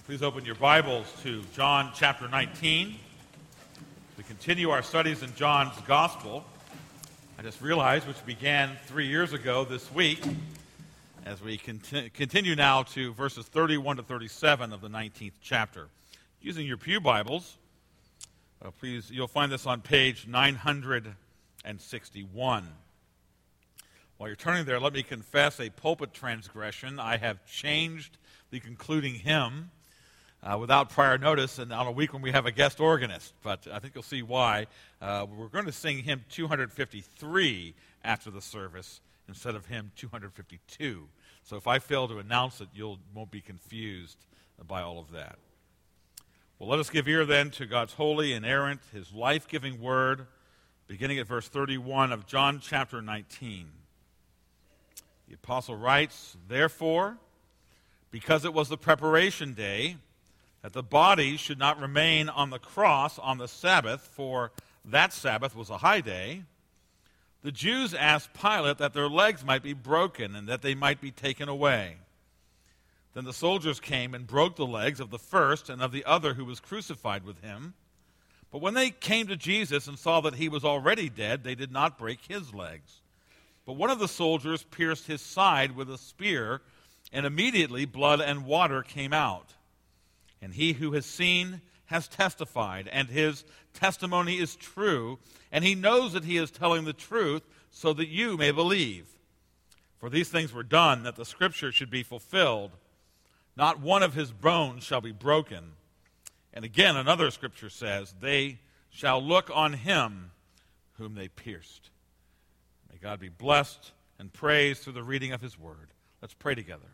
Please open your Bibles to John chapter 19. We continue our studies in John's Gospel. I just realized, which began 3 years ago this week, as we continue now to verses 31 to 37 of the 19th chapter. Using your pew Bibles, please, you'll find this on page 961. While you're turning there, let me confess a pulpit transgression. I have changed the concluding hymn without prior notice, and on a week when we have a guest organist. But I think you'll see why. We're going to sing hymn 253 after the service instead of hymn 252. So if I fail to announce it, you won't be confused by all of that. Well, let us give ear then to God's holy, inerrant, his life-giving word, beginning at verse 31 of John chapter 19. The apostle writes, "Therefore, because it was the preparation day, that the body should not remain on the cross on the Sabbath, for that Sabbath was a high day, the Jews asked Pilate that their legs might be broken and that they might be taken away. Then the soldiers came and broke the legs of the first and of the other who was crucified with him. But when they came to Jesus and saw that he was already dead, they did not break his legs. But one of the soldiers pierced his side with a spear, and immediately blood and water came out. And he who has seen has testified, and his testimony is true, and he knows that he is telling the truth, so that you may believe. For these things were done, that the scripture should be fulfilled. Not one of his bones shall be broken." And again, another scripture says, "They shall look on him whom they pierced." May God be blessed and praised through the reading of his word. Let's pray together.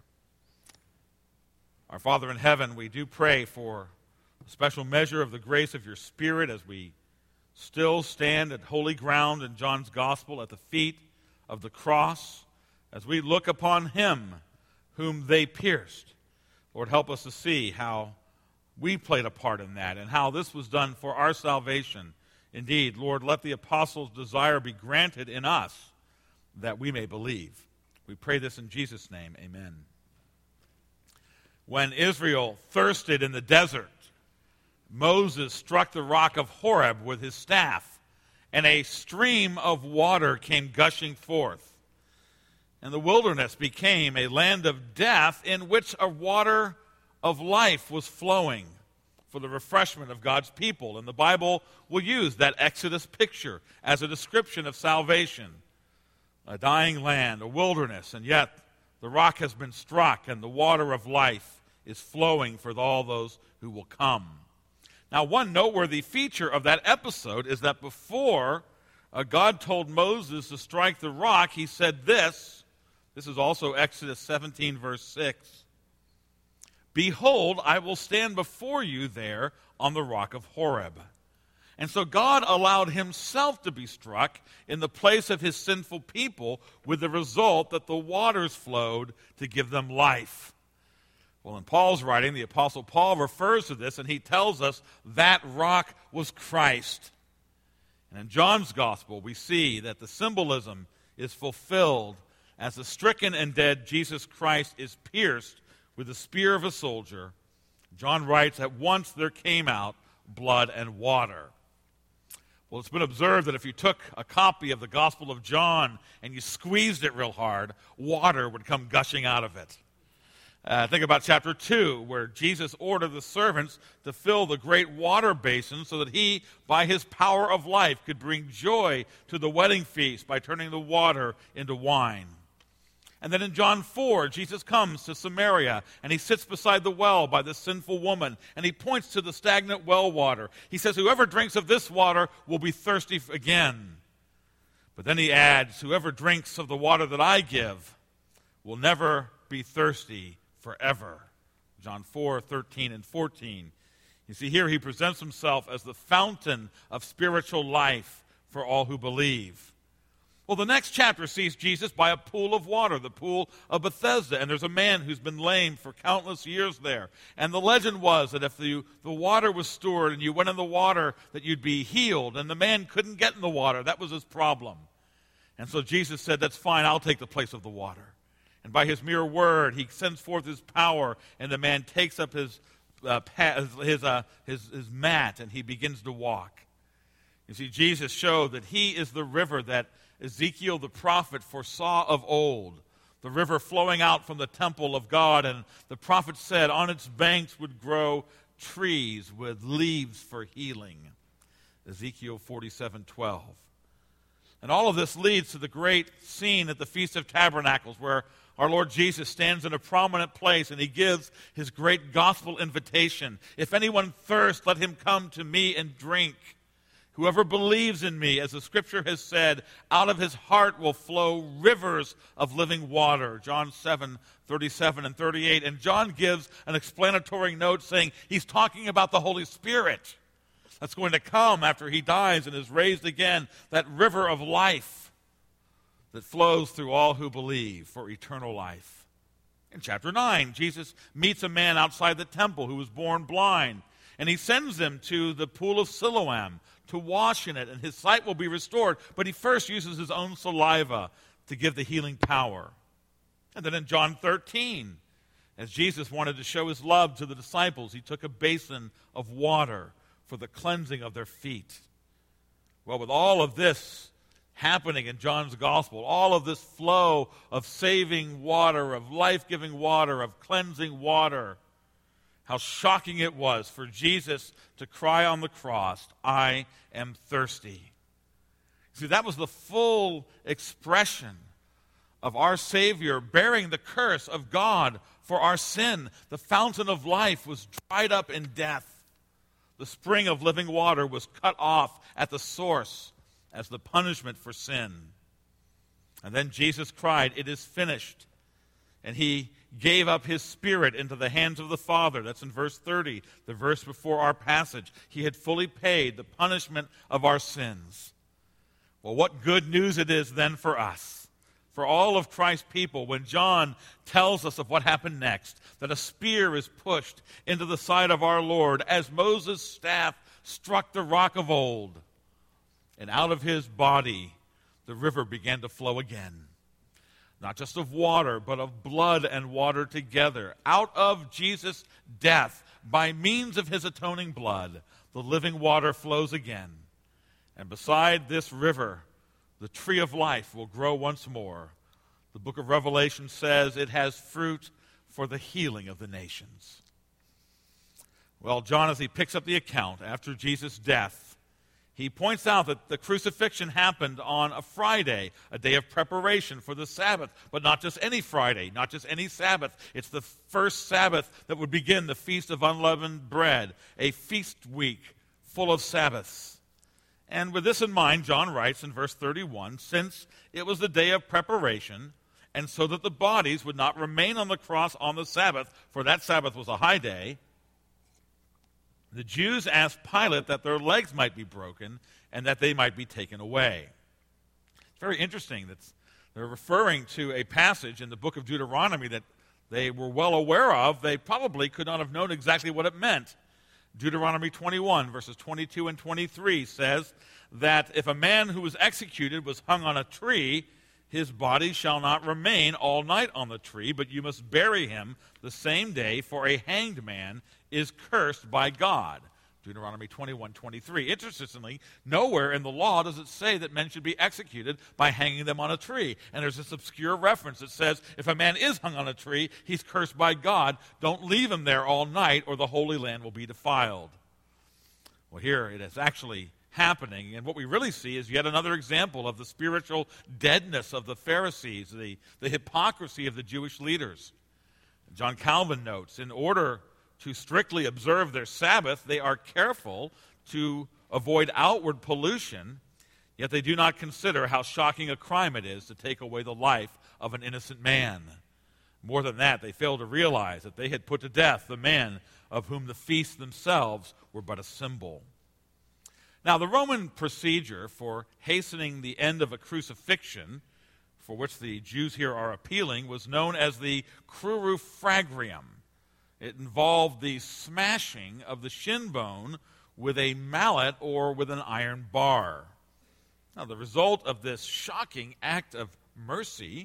Our Father in heaven, we do pray for a special measure of the grace of your Spirit as we still stand at holy ground in John's Gospel at the feet of the cross, as we look upon him whom they pierced. Lord, help us to see how we played a part in that and how this was done for our salvation. Indeed, Lord, let the apostles' desire be granted in us that we may believe. We pray this in Jesus' name, amen. When Israel thirsted in the desert, Moses struck the rock of Horeb with his staff, and a stream of water came gushing forth. And the wilderness became a land of death in which a water of life was flowing for the refreshment of God's people. And the Bible will use that Exodus picture as a description of salvation. A dying land, a wilderness, and yet the rock has been struck, and the water of life is flowing for all those who will come. Now, one noteworthy feature of that episode is that before God told Moses to strike the rock, he said this. This is also Exodus 17, verse 6. "Behold, I will stand before you there on the rock of Horeb." And so God allowed himself to be struck in the place of his sinful people, with the result that the waters flowed to give them life. Well, in Paul's writing, the Apostle Paul refers to this, and he tells us that rock was Christ. And in John's Gospel, we see that the symbolism is fulfilled as the stricken and dead Jesus Christ is pierced with the spear of a soldier. John writes, "At once there came out blood and water." Well, it's been observed that if you took a copy of the Gospel of John and you squeezed it real hard, water would come gushing out of it. Think about chapter 2, where Jesus ordered the servants to fill the great water basin so that he, by his power of life, could bring joy to the wedding feast by turning the water into wine. And then in John 4, Jesus comes to Samaria, and he sits beside the well by the sinful woman, and he points to the stagnant well water. He says, "Whoever drinks of this water will be thirsty again." But then he adds, "Whoever drinks of the water that I give will never be thirsty forever." John 4, 13 and 14. You see, here he presents himself as the fountain of spiritual life for all who believe. Well, the next chapter sees Jesus by a pool of water, the pool of Bethesda, and there's a man who's been lame for countless years there. And the legend was that if the water was stored and you went in the water, that you'd be healed, and the man couldn't get in the water. That was his problem. And so Jesus said, "That's fine, I'll take the place of the water." And by his mere word, he sends forth his power, and the man takes up his his mat, and he begins to walk. You see, Jesus showed that he is the river that Ezekiel the prophet foresaw of old, the river flowing out from the temple of God, and the prophet said on its banks would grow trees with leaves for healing. Ezekiel 47:12. And all of this leads to the great scene at the Feast of Tabernacles, where our Lord Jesus stands in a prominent place and he gives his great gospel invitation. If anyone thirsts, let him come to me and drink. Whoever believes in me, as the scripture has said, out of his heart will flow rivers of living water. John 7:37 and 38. And John gives an explanatory note saying he's talking about the Holy Spirit that's going to come after he dies and is raised again, that river of life that flows through all who believe for eternal life. In chapter 9, Jesus meets a man outside the temple who was born blind, and he sends him to the pool of Siloam to wash in it, and his sight will be restored. But he first uses his own saliva to give the healing power. And then in John 13, as Jesus wanted to show his love to the disciples, he took a basin of water for the cleansing of their feet. Well, with all of this happening in John's gospel, all of this flow of saving water, of life-giving water, of cleansing water, how shocking it was for Jesus to cry on the cross, "I am thirsty." See, that was the full expression of our Savior bearing the curse of God for our sin. The fountain of life was dried up in death. The spring of living water was cut off at the source as the punishment for sin. And then Jesus cried, "It is finished." And he gave up his spirit into the hands of the Father. That's in verse 30, the verse before our passage. He had fully paid the punishment of our sins. Well, what good news it is then for us, for all of Christ's people, when John tells us of what happened next, that a spear is pushed into the side of our Lord as Moses' staff struck the rock of old. And out of his body, the river began to flow again. Not just of water, but of blood and water together. Out of Jesus' death, by means of his atoning blood, the living water flows again. And beside this river, the tree of life will grow once more. The book of Revelation says it has fruit for the healing of the nations. Well, John, as he picks up the account after Jesus' death, he points out that the crucifixion happened on a Friday, a day of preparation for the Sabbath, but not just any Friday, not just any Sabbath. It's the first Sabbath that would begin the Feast of Unleavened Bread, a feast week full of Sabbaths. And with this in mind, John writes in verse 31, "Since it was the day of preparation, and so that the bodies would not remain on the cross on the Sabbath, for that Sabbath was a high day, the Jews asked Pilate that their legs might be broken and that they might be taken away." It's very interesting that they're referring to a passage in the book of Deuteronomy that they were well aware of. They probably could not have known exactly what it meant. Deuteronomy 21, verses 22 and 23 says that if a man who was executed was hung on a tree, his body shall not remain all night on the tree, but you must bury him the same day, for a hanged man is cursed by God. Deuteronomy 21:23. Interestingly, nowhere in the law does it say that men should be executed by hanging them on a tree. And there's this obscure reference that says if a man is hung on a tree, he's cursed by God. Don't leave him there all night or the Holy Land will be defiled. Well, here it is actually happening, and what we really see is yet another example of the spiritual deadness of the Pharisees, the hypocrisy of the Jewish leaders. John Calvin notes, in order to strictly observe their Sabbath, they are careful to avoid outward pollution, yet they do not consider how shocking a crime it is to take away the life of an innocent man. More than that, they fail to realize that they had put to death the man of whom the feasts themselves were but a symbol. Now, the Roman procedure for hastening the end of a crucifixion, for which the Jews here are appealing, was known as the crurifragium. It involved the smashing of the shin bone with a mallet or with an iron bar. Now, the result of this shocking act of mercy,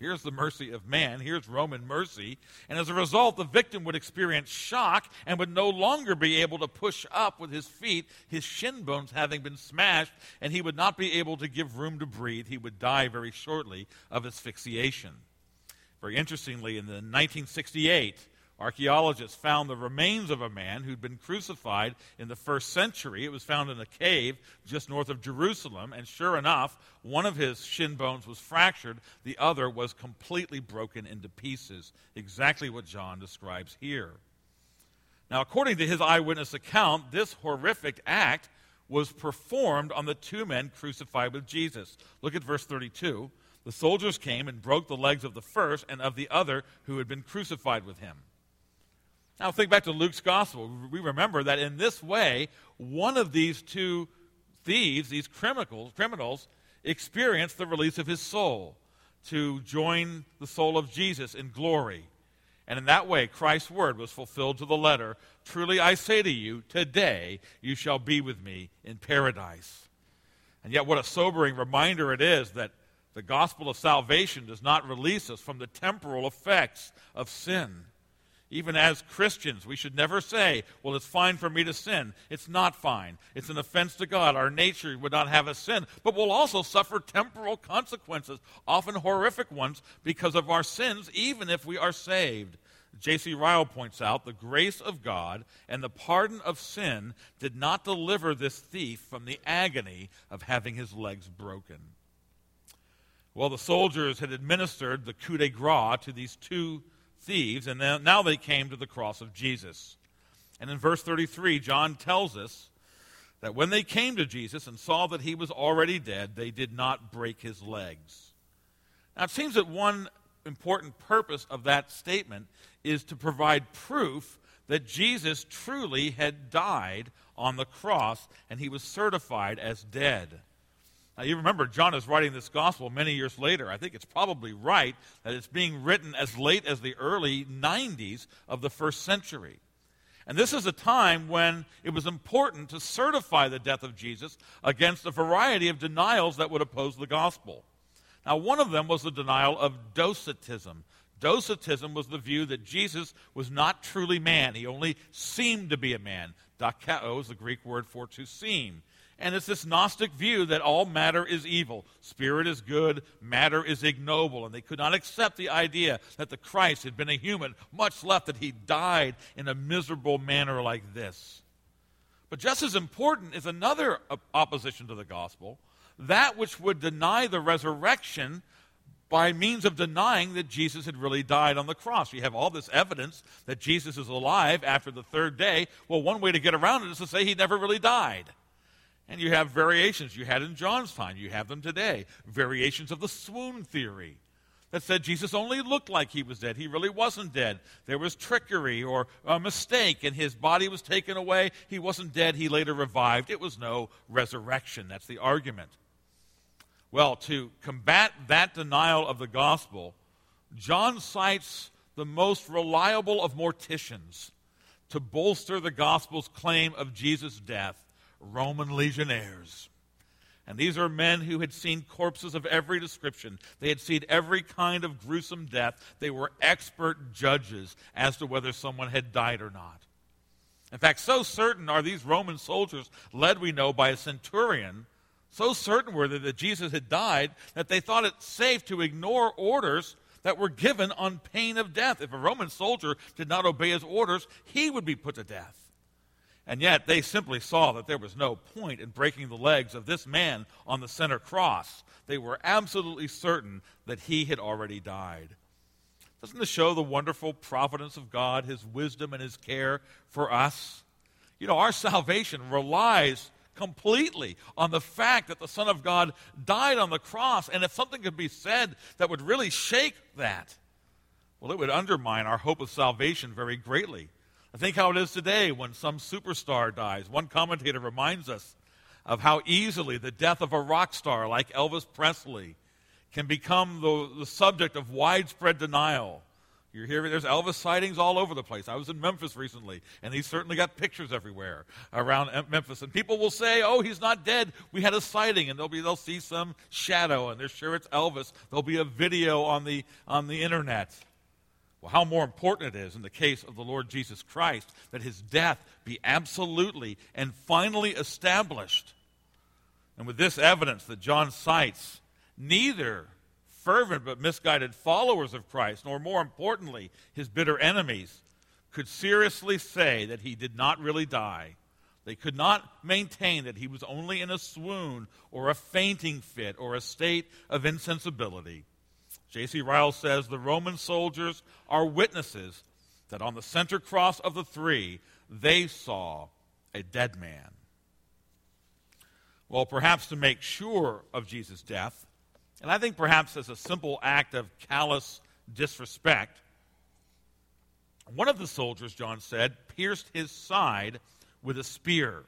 Here's the mercy of man. Here's Roman mercy. And as a result, the victim would experience shock and would no longer be able to push up with his feet, his shin bones having been smashed, and he would not be able to give room to breathe. He would die very shortly of asphyxiation. Very interestingly, in 1968, archaeologists found the remains of a man who'd been crucified in the first century. It was found in a cave just north of Jerusalem, and sure enough, one of his shin bones was fractured. The other was completely broken into pieces, exactly what John describes here. Now, according to his eyewitness account, this horrific act was performed on the two men crucified with Jesus. Look at verse 32. The soldiers came and broke the legs of the first and of the other who had been crucified with him. Now think back to Luke's gospel. We remember that in this way, one of these two thieves, these criminals, experienced the release of his soul to join the soul of Jesus in glory. And in that way, Christ's word was fulfilled to the letter. Truly I say to you, today you shall be with me in paradise. And yet what a sobering reminder it is that the gospel of salvation does not release us from the temporal effects of sin. Even as Christians, we should never say, well, it's fine for me to sin. It's not fine. It's an offense to God. Our nature would not have us sin. But we'll also suffer temporal consequences, often horrific ones, because of our sins, even if we are saved. J.C. Ryle points out, the grace of God and the pardon of sin did not deliver this thief from the agony of having his legs broken. Well, the soldiers had administered the coup de grace to these two thieves, and now they came to the cross of Jesus. And in verse 33, John tells us that when they came to Jesus and saw that he was already dead, they did not break his legs. Now, it seems that one important purpose of that statement is to provide proof that Jesus truly had died on the cross, and he was certified as dead. Now, you remember, John is writing this gospel many years later. I think it's probably right that it's being written as late as the early 90s of the first century. And this is a time when it was important to certify the death of Jesus against a variety of denials that would oppose the gospel. Now, one of them was the denial of Docetism. Docetism was the view that Jesus was not truly man. He only seemed to be a man. Dokeo is the Greek word for to seem. And it's this Gnostic view that all matter is evil. Spirit is good, matter is ignoble. And they could not accept the idea that the Christ had been a human, much less that he died in a miserable manner like this. But just as important is another opposition to the gospel, that which would deny the resurrection by means of denying that Jesus had really died on the cross. You have all this evidence that Jesus is alive after the third day. Well, one way to get around it is to say he never really died. And you have variations. You had in John's time. You have them today. Variations of the swoon theory that said Jesus only looked like he was dead. He really wasn't dead. There was trickery or a mistake, and his body was taken away. He wasn't dead. He later revived. It was no resurrection. That's the argument. Well, to combat that denial of the gospel, John cites the most reliable of morticians to bolster the gospel's claim of Jesus' death, Roman legionnaires. And these are men who had seen corpses of every description. They had seen every kind of gruesome death. They were expert judges as to whether someone had died or not. In fact, so certain are these Roman soldiers, led, we know, by a centurion, so certain were they that Jesus had died that they thought it safe to ignore orders that were given on pain of death. If a Roman soldier did not obey his orders, he would be put to death. And yet they simply saw that there was no point in breaking the legs of this man on the center cross. They were absolutely certain that he had already died. Doesn't this show the wonderful providence of God, his wisdom and his care for us? You know, our salvation relies completely on the fact that the Son of God died on the cross. And if something could be said that would really shake that, well, it would undermine our hope of salvation very greatly. I think how it is today when some superstar dies. One commentator reminds us of how easily the death of a rock star like Elvis Presley can become the subject of widespread denial. You're hearing there's Elvis sightings all over the place. I was in Memphis recently, and he's certainly got pictures everywhere around Memphis. And people will say, "Oh, he's not dead. We had a sighting," and they'll see some shadow, and they're sure it's Elvis. There'll be a video on the internet. Well, how more important it is in the case of the Lord Jesus Christ that his death be absolutely and finally established. And with this evidence that John cites, neither fervent but misguided followers of Christ, nor more importantly, his bitter enemies, could seriously say that he did not really die. They could not maintain that he was only in a swoon or a fainting fit or a state of insensibility. J.C. Ryle says the Roman soldiers are witnesses that on the center cross of the three, they saw a dead man. Well, perhaps to make sure of Jesus' death, and I think perhaps as a simple act of callous disrespect, one of the soldiers, John said, pierced his side with a spear.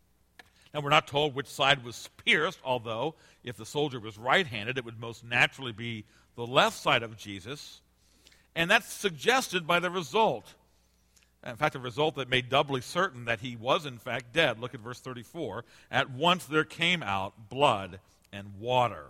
Now, we're not told which side was pierced, although if the soldier was right-handed, it would most naturally be the left side of Jesus. And that's suggested by the result. In fact, a result that made doubly certain that he was, in fact, dead. Look at verse 34. At once there came out blood and water.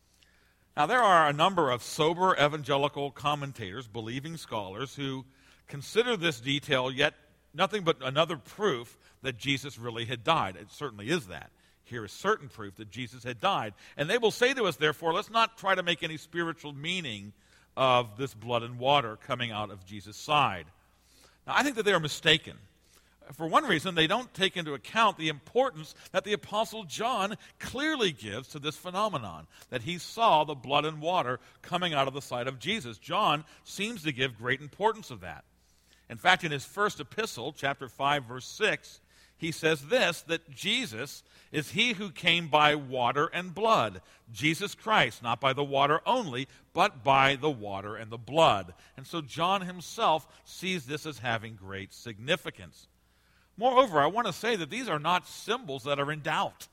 Now, there are a number of sober evangelical commentators, believing scholars, who consider this detail yet nothing but another proof that Jesus really had died. It certainly is that. Here is certain proof that Jesus had died. And they will say to us, therefore, let's not try to make any spiritual meaning of this blood and water coming out of Jesus' side. Now, I think that they are mistaken. For one reason, they don't take into account the importance that the Apostle John clearly gives to this phenomenon, that he saw the blood and water coming out of the side of Jesus. John seems to give great importance of that. In fact, in his first epistle, chapter 5, verse 6, he says this, that Jesus is he who came by water and blood. Jesus Christ, not by the water only, but by the water and the blood. And so John himself sees this as having great significance. Moreover, I want to say that these are not symbols that are in doubt.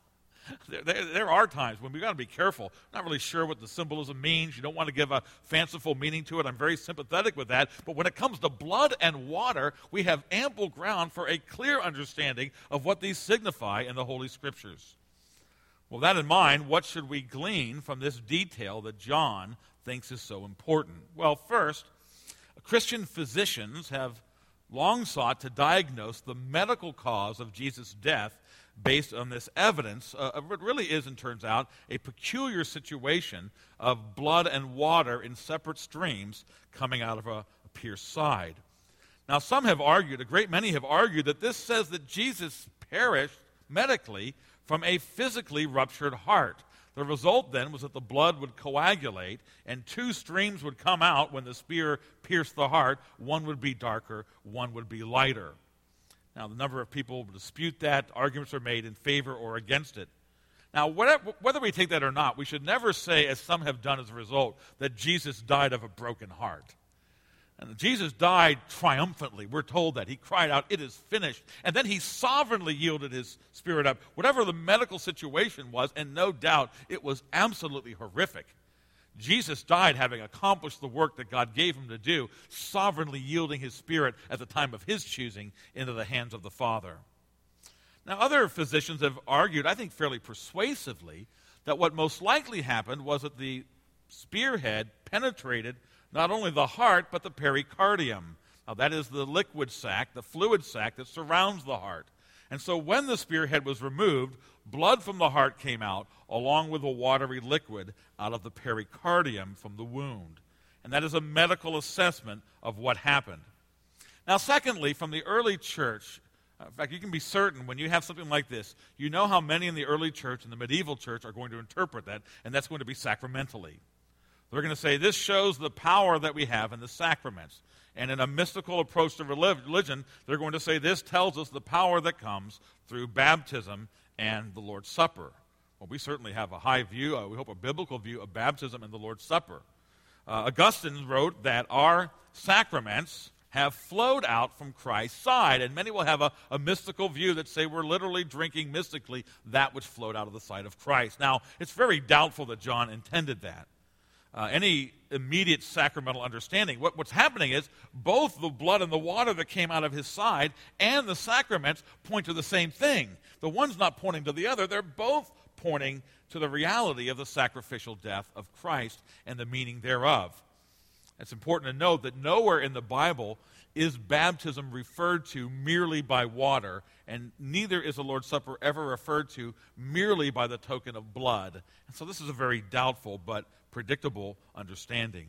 There are times when we've got to be careful. I'm not really sure what the symbolism means. You don't want to give a fanciful meaning to it. I'm very sympathetic with that. But when it comes to blood and water, we have ample ground for a clear understanding of what these signify in the Holy Scriptures. With that in mind, what should we glean from this detail that John thinks is so important? Well, first, Christian physicians have long sought to diagnose the medical cause of Jesus' death based on this evidence of what really is, and turns out, a peculiar situation of blood and water in separate streams coming out of a pierced side. Now, some have argued, a great many have argued, that this says that Jesus perished medically from a physically ruptured heart. The result then was that the blood would coagulate and two streams would come out when the spear pierced the heart. One would be darker, one would be lighter. Now, the number of people dispute that. Arguments are made in favor or against it. Now, whether we take that or not, we should never say, as some have done as a result, that Jesus died of a broken heart. And Jesus died triumphantly. We're told that. He cried out, "It is finished." And then he sovereignly yielded his spirit up, whatever the medical situation was, and no doubt it was absolutely horrific. Jesus died having accomplished the work that God gave him to do, sovereignly yielding his spirit at the time of his choosing into the hands of the Father. Now, other physicians have argued, I think fairly persuasively, that what most likely happened was that the spearhead penetrated not only the heart, but the pericardium. Now, that is the liquid sac, the fluid sac that surrounds the heart. And so when the spearhead was removed, blood from the heart came out, along with a watery liquid out of the pericardium from the wound. And that is a medical assessment of what happened. Now, secondly, from the early church, in fact, you can be certain when you have something like this, you know how many in the early church and the medieval church are going to interpret that, and that's going to be sacramentally. They're going to say, this shows the power that we have in the sacraments. And in a mystical approach to religion, they're going to say, this tells us the power that comes through baptism and the Lord's Supper. Well, we certainly have a high view, we hope a biblical view of baptism and the Lord's Supper. Augustine wrote that our sacraments have flowed out from Christ's side, and many will have a mystical view that say we're literally drinking mystically that which flowed out of the side of Christ. Now, it's very doubtful that John intended that. any immediate sacramental understanding. What's happening is both the blood and the water that came out of his side and the sacraments point to the same thing. The one's not pointing to the other. They're both pointing to the reality of the sacrificial death of Christ and the meaning thereof. It's important to note that nowhere in the Bible is baptism referred to merely by water, and neither is the Lord's Supper ever referred to merely by the token of blood. And so this is a very doubtful but predictable understanding.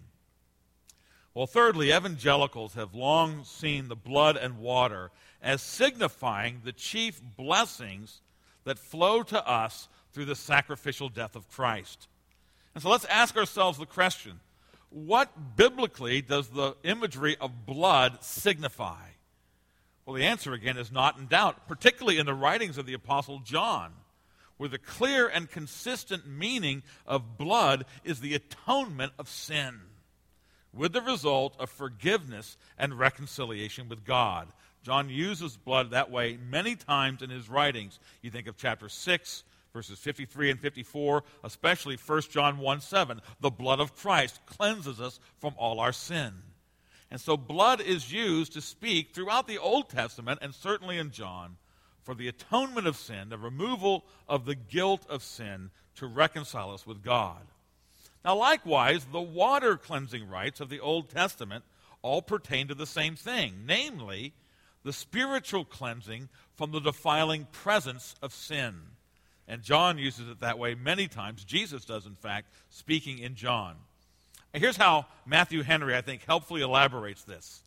Well, thirdly, evangelicals have long seen the blood and water as signifying the chief blessings that flow to us through the sacrificial death of Christ. And so let's ask ourselves the question, what biblically does the imagery of blood signify? Well, the answer again is not in doubt, particularly in the writings of the Apostle John, where the clear and consistent meaning of blood is the atonement of sin, with the result of forgiveness and reconciliation with God. John uses blood that way many times in his writings. You think of chapter 6, verses 53 and 54, especially 1 John 1:7. The blood of Christ cleanses us from all our sin. And so blood is used to speak throughout the Old Testament, and certainly in John, for the atonement of sin, the removal of the guilt of sin to reconcile us with God. Now, likewise, the water cleansing rites of the Old Testament all pertain to the same thing, namely, the spiritual cleansing from the defiling presence of sin. And John uses it that way many times. Jesus does, in fact, speaking in John. Here's how Matthew Henry, I think, helpfully elaborates this.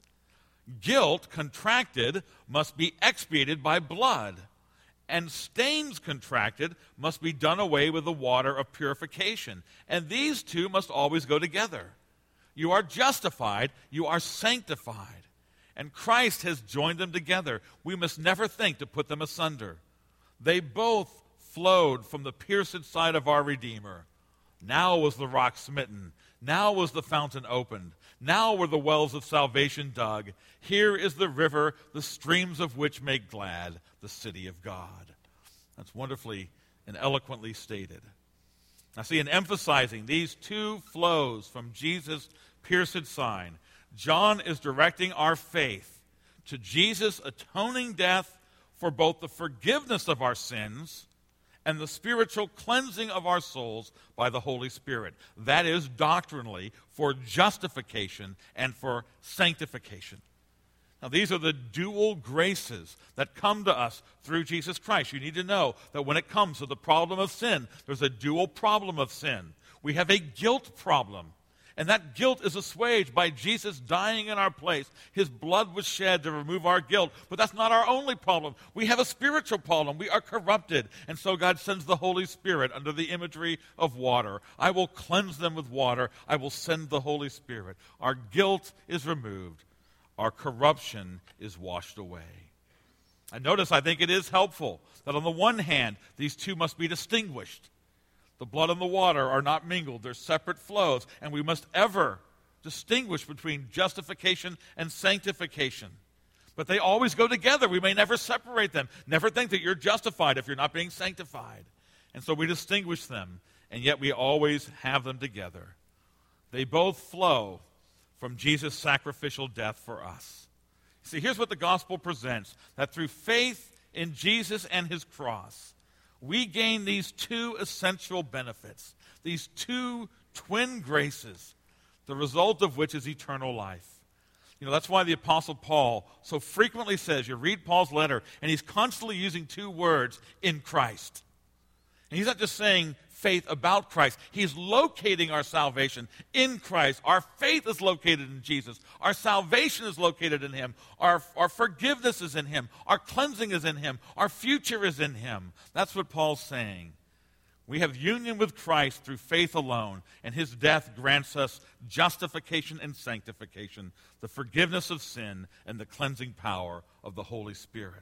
Guilt contracted must be expiated by blood, and stains contracted must be done away with the water of purification. And these two must always go together. You are justified, you are sanctified, and Christ has joined them together. We must never think to put them asunder. They both flowed from the pierced side of our Redeemer. Now was the rock smitten. Now was the fountain opened. Now were the wells of salvation dug. Here is the river, the streams of which make glad the city of God. That's wonderfully and eloquently stated. Now see, in emphasizing these two flows from Jesus' pierced side, John is directing our faith to Jesus' atoning death for both the forgiveness of our sins and the spiritual cleansing of our souls by the Holy Spirit. That is doctrinally for justification and for sanctification. Now, these are the dual graces that come to us through Jesus Christ. You need to know that when it comes to the problem of sin, there's a dual problem of sin. We have a guilt problem. And that guilt is assuaged by Jesus dying in our place. His blood was shed to remove our guilt. But that's not our only problem. We have a spiritual problem. We are corrupted. And so God sends the Holy Spirit under the imagery of water. I will cleanse them with water. I will send the Holy Spirit. Our guilt is removed. Our corruption is washed away. And notice, I think it is helpful that on the one hand, these two must be distinguished. The blood and the water are not mingled. They're separate flows. And we must ever distinguish between justification and sanctification. But they always go together. We may never separate them. Never think that you're justified if you're not being sanctified. And so we distinguish them, and yet we always have them together. They both flow from Jesus' sacrificial death for us. See, here's what the gospel presents, that through faith in Jesus and his cross, we gain these two essential benefits, these two twin graces, the result of which is eternal life. You know, that's why the Apostle Paul so frequently says, you read Paul's letter, and he's constantly using two words, in Christ. And he's not just saying faith about Christ. He's locating our salvation in Christ. Our faith is located in Jesus. Our salvation is located in him. Our forgiveness is in him. Our cleansing is in him. Our future is in him. That's what Paul's saying. We have union with Christ through faith alone, and his death grants us justification and sanctification, the forgiveness of sin, and the cleansing power of the Holy Spirit.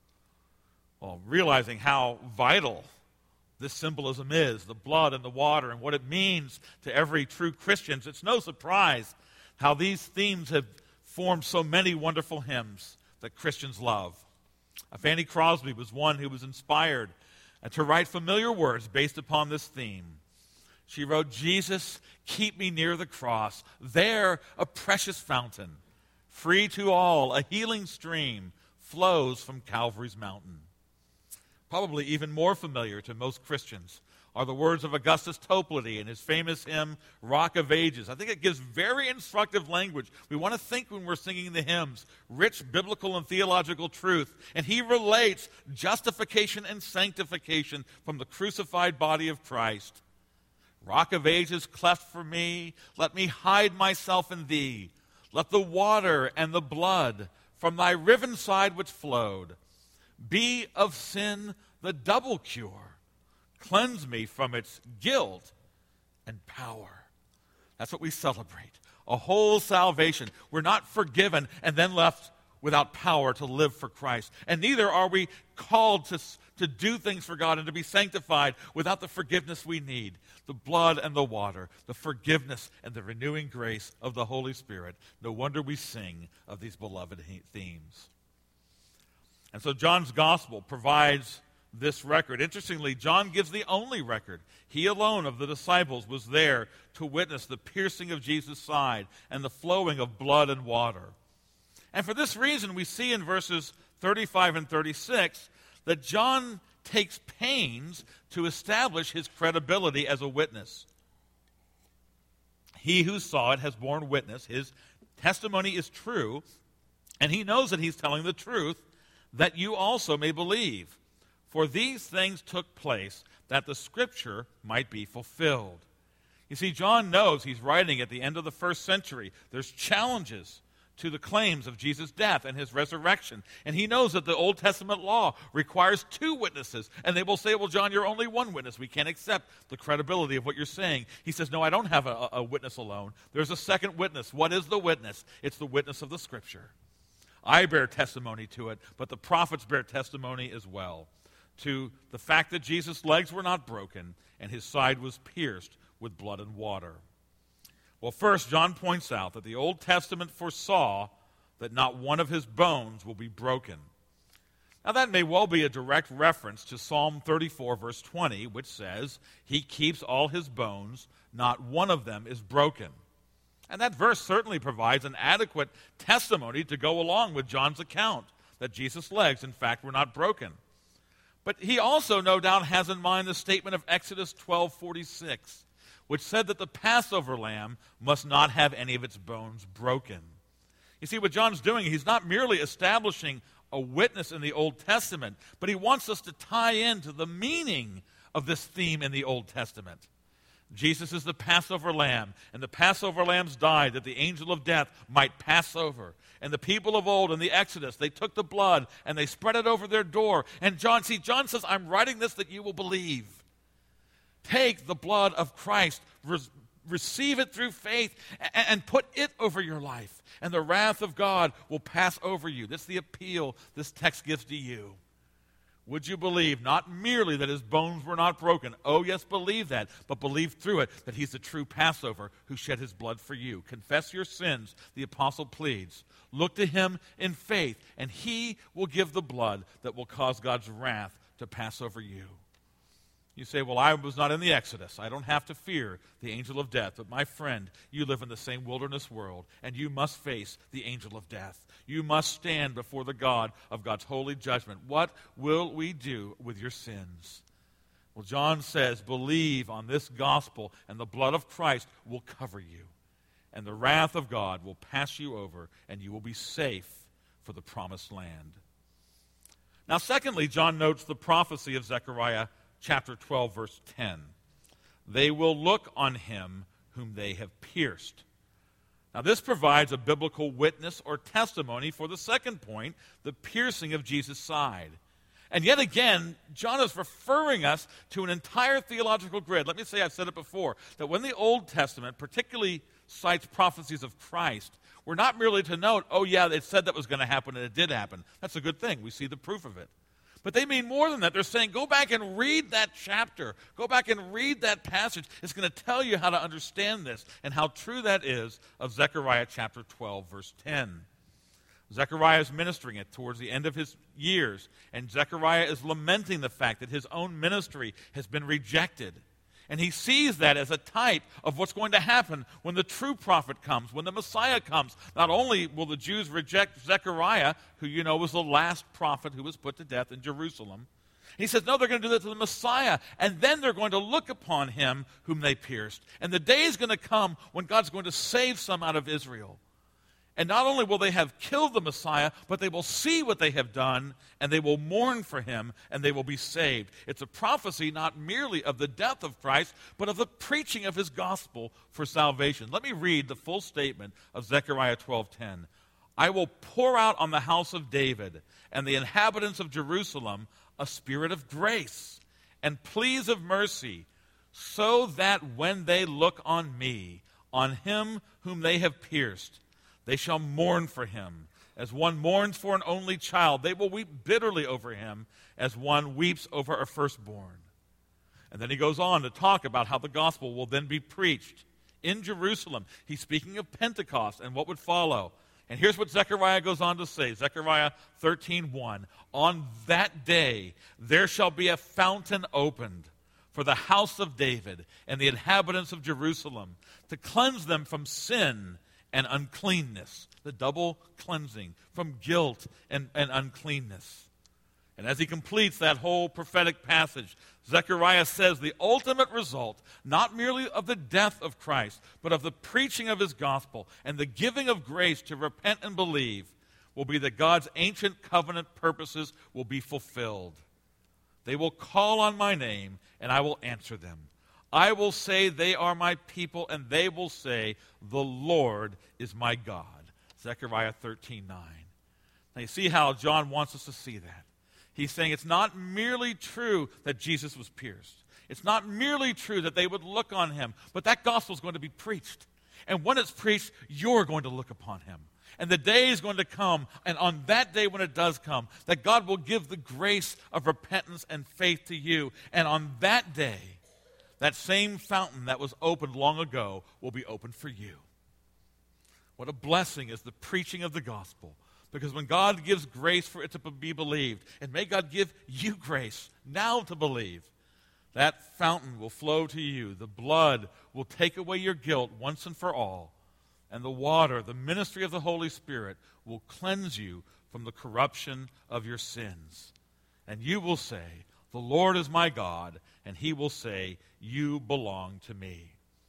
Well, realizing how vital this symbolism is, the blood and the water, and what it means to every true Christian, it's no surprise how these themes have formed so many wonderful hymns that Christians love. Fanny Crosby was one who was inspired to write familiar words based upon this theme. She wrote, Jesus, keep me near the cross. There, a precious fountain, free to all, a healing stream flows from Calvary's mountain. Probably even more familiar to most Christians are the words of Augustus Toplady in his famous hymn, Rock of Ages. I think it gives very instructive language. We want to think when we're singing the hymns, rich biblical and theological truth. And he relates justification and sanctification from the crucified body of Christ. Rock of Ages, cleft for me, let me hide myself in thee. Let the water and the blood from thy riven side which flowed be of sin the double cure. Cleanse me from its guilt and power. That's what we celebrate. A whole salvation. We're not forgiven and then left without power to live for Christ. And neither are we called to do things for God and to be sanctified without the forgiveness we need. The blood and the water, the forgiveness and the renewing grace of the Holy Spirit. No wonder we sing of these beloved themes. And so John's gospel provides this record. Interestingly, John gives the only record. He alone of the disciples was there to witness the piercing of Jesus' side and the flowing of blood and water. And for this reason, we see in verses 35 and 36 that John takes pains to establish his credibility as a witness. He who saw it has borne witness. His testimony is true, and he knows that he's telling the truth, that you also may believe. For these things took place that the Scripture might be fulfilled. You see, John knows he's writing at the end of the first century. There's challenges to the claims of Jesus' death and his resurrection. And he knows that the Old Testament law requires 2 witnesses. And they will say, well, John, you're only one witness. We can't accept the credibility of what you're saying. He says, no, I don't have a witness alone. There's a second witness. What is the witness? It's the witness of the Scripture. I bear testimony to it, but the prophets bear testimony as well, to the fact that Jesus' legs were not broken and his side was pierced with blood and water. Well, first, John points out that the Old Testament foresaw that not one of his bones will be broken. Now, that may well be a direct reference to Psalm 34, verse 20, which says, he keeps all his bones, not one of them is broken. And that verse certainly provides an adequate testimony to go along with John's account that Jesus' legs, in fact, were not broken. But he also, no doubt, has in mind the statement of Exodus 12:46, which said that the Passover lamb must not have any of its bones broken. You see, what John's doing, he's not merely establishing a witness in the Old Testament, but he wants us to tie into the meaning of this theme in the Old Testament. Jesus is the Passover lamb, and the Passover lambs died that the angel of death might pass over. And the people of old in the Exodus, they took the blood and they spread it over their door. And John says, I'm writing this that you will believe. Take the blood of Christ, receive it through faith, and put it over your life. And the wrath of God will pass over you. That's the appeal this text gives to you. Would you believe not merely that his bones were not broken? Oh, yes, believe that, but believe through it that he's the true Passover who shed his blood for you. Confess your sins, the apostle pleads. Look to him in faith, and he will give the blood that will cause God's wrath to pass over you. You say, well, I was not in the Exodus. I don't have to fear the angel of death. But my friend, you live in the same wilderness world, and you must face the angel of death. You must stand before the God of God's holy judgment. What will we do with your sins? Well, John says, believe on this gospel, and the blood of Christ will cover you. And the wrath of God will pass you over, and you will be safe for the promised land. Now, secondly, John notes the prophecy of Zechariah chapter 12, verse 10. They will look on him whom they have pierced. Now, this provides a biblical witness or testimony for the second point, the piercing of Jesus' side. And yet again, John is referring us to an entire theological grid. Let me say, I've said it before, that when the Old Testament particularly cites prophecies of Christ, we're not merely to note, oh yeah, it said that was going to happen and it did happen. That's a good thing. We see the proof of it. But they mean more than that. They're saying, go back and read that chapter. Go back and read that passage. It's going to tell you how to understand this and how true that is of Zechariah chapter 12, verse 10. Zechariah is ministering it towards the end of his years, and Zechariah is lamenting the fact that his own ministry has been rejected. And he sees that as a type of what's going to happen when the true prophet comes, when the Messiah comes. Not only will the Jews reject Zechariah, who you know was the last prophet who was put to death in Jerusalem. He says, no, they're going to do that to the Messiah, and then they're going to look upon him whom they pierced. And the day is going to come when God's going to save some out of Israel. And not only will they have killed the Messiah, but they will see what they have done, and they will mourn for him, and they will be saved. It's a prophecy not merely of the death of Christ, but of the preaching of his gospel for salvation. Let me read the full statement of Zechariah 12:10. I will pour out on the house of David and the inhabitants of Jerusalem a spirit of grace and pleas of mercy, so that when they look on me, on him whom they have pierced, they shall mourn for him, as one mourns for an only child. They will weep bitterly over him, as one weeps over a firstborn. And then he goes on to talk about how the gospel will then be preached in Jerusalem. He's speaking of Pentecost and what would follow. And here's what Zechariah goes on to say, Zechariah 13:1. On that day there shall be a fountain opened for the house of David and the inhabitants of Jerusalem, to cleanse them from sin and uncleanness, the double cleansing from guilt and uncleanness. And as he completes that whole prophetic passage, Zechariah says the ultimate result, not merely of the death of Christ, but of the preaching of his gospel and the giving of grace to repent and believe, will be that God's ancient covenant purposes will be fulfilled. They will call on my name, and I will answer them. I will say they are my people, and they will say, the Lord is my God. Zechariah 13:9. Now you see how John wants us to see that. He's saying it's not merely true that Jesus was pierced. It's not merely true that they would look on him, but that gospel is going to be preached. And when it's preached, you're going to look upon him. And the day is going to come, and on that day when it does come, that God will give the grace of repentance and faith to you. And on that day, that same fountain that was opened long ago will be opened for you. What a blessing is the preaching of the gospel. Because when God gives grace for it to be believed, and may God give you grace now to believe, that fountain will flow to you. The blood will take away your guilt once and for all. And the water, the ministry of the Holy Spirit, will cleanse you from the corruption of your sins. And you will say, the Lord is my God, and he will say, you belong to me.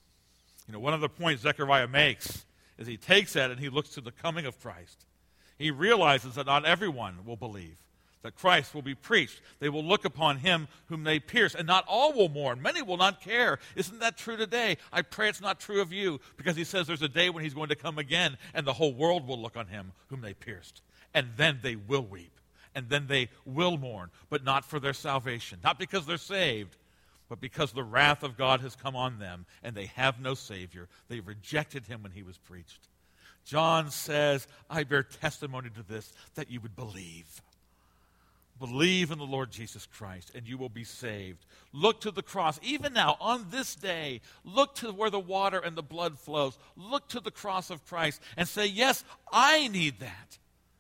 You know, one of the points Zechariah makes is he takes that and he looks to the coming of Christ. He realizes that not everyone will believe, that Christ will be preached. They will look upon him whom they pierce, and not all will mourn. Many will not care. Isn't that true today? I pray it's not true of you, because he says there's a day when he's going to come again, and the whole world will look on him whom they pierced. And then they will weep, and then they will mourn, but not for their salvation. Not because they're saved, but because the wrath of God has come on them, and they have no Savior. They rejected him when he was preached. John says, I bear testimony to this, that you would believe. Believe in the Lord Jesus Christ, and you will be saved. Look to the cross. Even now, on this day, look to where the water and the blood flows. Look to the cross of Christ and say, yes, I need that.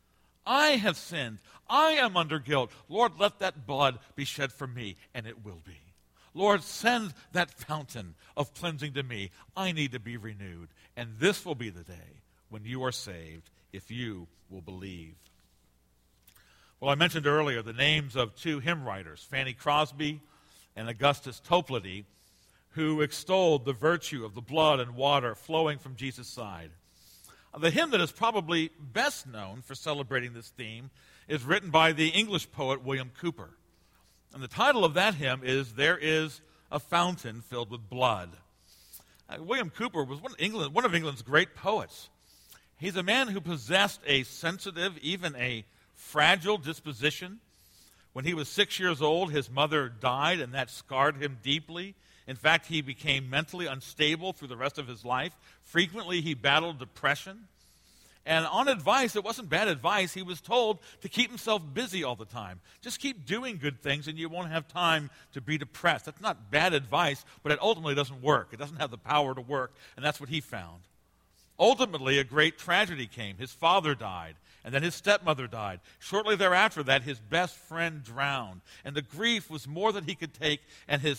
I have sinned. I am under guilt. Lord, let that blood be shed for me, and it will be. Lord, send that fountain of cleansing to me. I need to be renewed. And this will be the day when you are saved, if you will believe. Well, I mentioned earlier the names of two hymn writers, Fanny Crosby and Augustus Toplady, who extolled the virtue of the blood and water flowing from Jesus' side. The hymn that is probably best known for celebrating this theme is written by the English poet William Cowper. And the title of that hymn is, There is a Fountain Filled with Blood. William Cowper was one of England's great poets. He's a man who possessed a sensitive, even a fragile disposition. When he was 6 years old, his mother died, and that scarred him deeply. In fact, he became mentally unstable through the rest of his life. Frequently, he battled depression. And on advice, it wasn't bad advice, he was told to keep himself busy all the time. Just keep doing good things, and you won't have time to be depressed. That's not bad advice, but it ultimately doesn't work. It doesn't have the power to work, and that's what he found. Ultimately, a great tragedy came. His father died, and then his stepmother died. Shortly thereafter that, his best friend drowned, and the grief was more than he could take, and his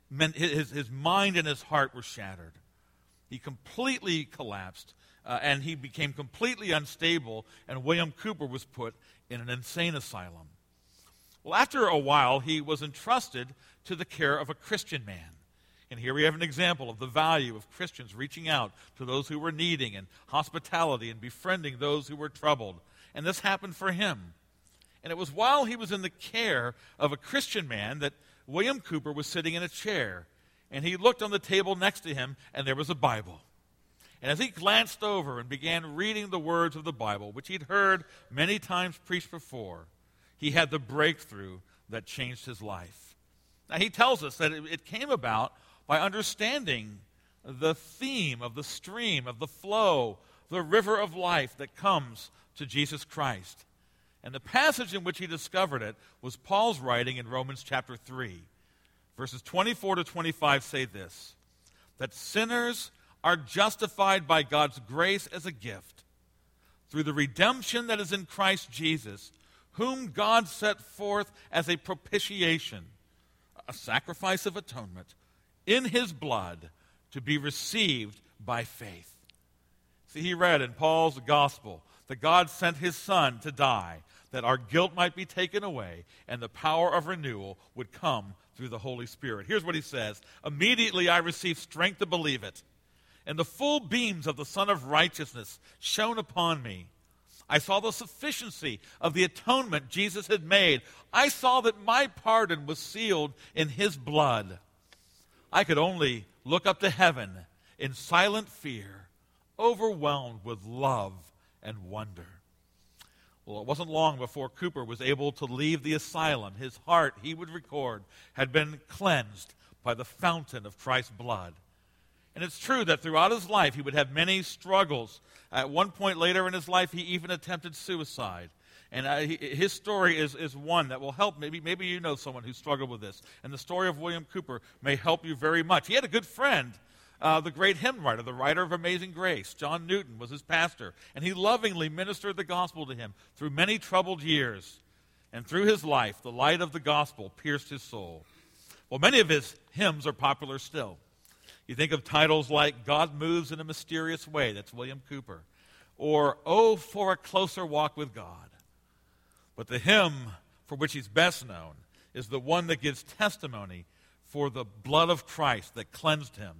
his mind and his heart were shattered. He completely collapsed, and he became completely unstable, and William Cooper was put in an insane asylum. Well, after a while, he was entrusted to the care of a Christian man. And here we have an example of the value of Christians reaching out to those who were needing, and hospitality and befriending those who were troubled. And this happened for him. And it was while he was in the care of a Christian man that William Cooper was sitting in a chair. And he looked on the table next to him, and there was a Bible. And as he glanced over and began reading the words of the Bible, which he'd heard many times preached before, he had the breakthrough that changed his life. Now, he tells us that it came about by understanding the theme of the stream, of the flow, the river of life that comes to Jesus Christ. And the passage in which he discovered it was Paul's writing in Romans chapter 3. Verses 24 to 25 say this, that sinners are justified by God's grace as a gift through the redemption that is in Christ Jesus, whom God set forth as a propitiation, a sacrifice of atonement, in his blood to be received by faith. See, he read in Paul's gospel that God sent his Son to die, that our guilt might be taken away, and the power of renewal would come through the Holy Spirit. Here's what he says, immediately I received strength to believe it, and the full beams of the Son of Righteousness shone upon me. I saw the sufficiency of the atonement Jesus had made. I saw that my pardon was sealed in his blood. I could only look up to heaven in silent fear, overwhelmed with love and wonder. Well, it wasn't long before Cooper was able to leave the asylum. His heart, he would record, had been cleansed by the fountain of Christ's blood. And it's true that throughout his life he would have many struggles. At one point later in his life, he even attempted suicide. And his story is one that will help. Maybe you know someone who struggled with this. And the story of William Cooper may help you very much. He had a good friend, the great hymn writer, the writer of Amazing Grace. John Newton was his pastor. And he lovingly ministered the gospel to him through many troubled years. And through his life, the light of the gospel pierced his soul. Well, many of his hymns are popular still. You think of titles like God Moves in a Mysterious Way, that's William Cooper, or Oh, for a Closer Walk with God. But the hymn for which he's best known is the one that gives testimony for the blood of Christ that cleansed him,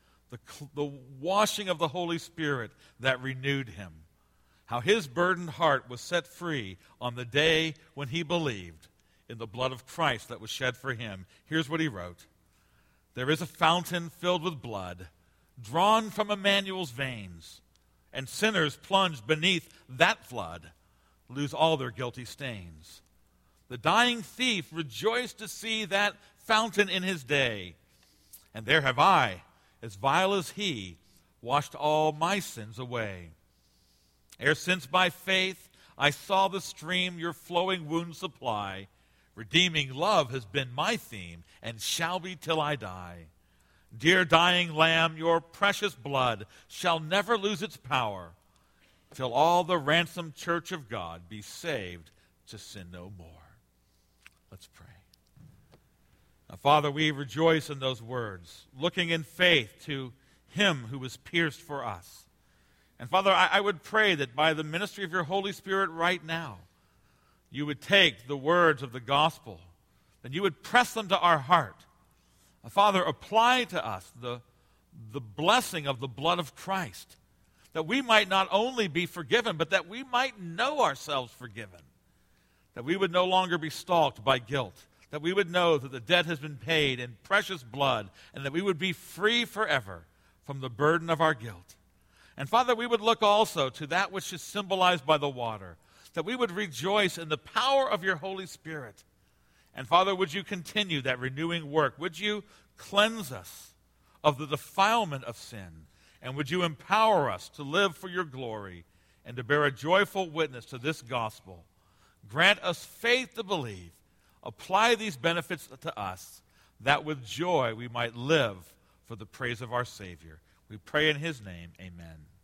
the washing of the Holy Spirit that renewed him, how his burdened heart was set free on the day when he believed in the blood of Christ that was shed for him. Here's what he wrote. There is a fountain filled with blood, drawn from Emmanuel's veins, and sinners plunged beneath that flood lose all their guilty stains. The dying thief rejoiced to see that fountain in his day, and there have I, as vile as he, washed all my sins away. Ere since by faith I saw the stream your flowing wounds supply, redeeming love has been my theme, and shall be till I die. Dear dying Lamb, your precious blood shall never lose its power, till all the ransomed church of God be saved to sin no more. Let's pray. Now, Father, we rejoice in those words, looking in faith to him who was pierced for us. And Father, I would pray that by the ministry of your Holy Spirit right now, you would take the words of the gospel, and you would press them to our heart. Father, apply to us the blessing of the blood of Christ, that we might not only be forgiven, but that we might know ourselves forgiven, that we would no longer be stalked by guilt, that we would know that the debt has been paid in precious blood, and that we would be free forever from the burden of our guilt. And Father, we would look also to that which is symbolized by the water, that we would rejoice in the power of your Holy Spirit. And Father, would you continue that renewing work? Would you cleanse us of the defilement of sin? And would you empower us to live for your glory and to bear a joyful witness to this gospel? Grant us faith to believe. Apply these benefits to us, that with joy we might live for the praise of our Savior. We pray in his name, amen.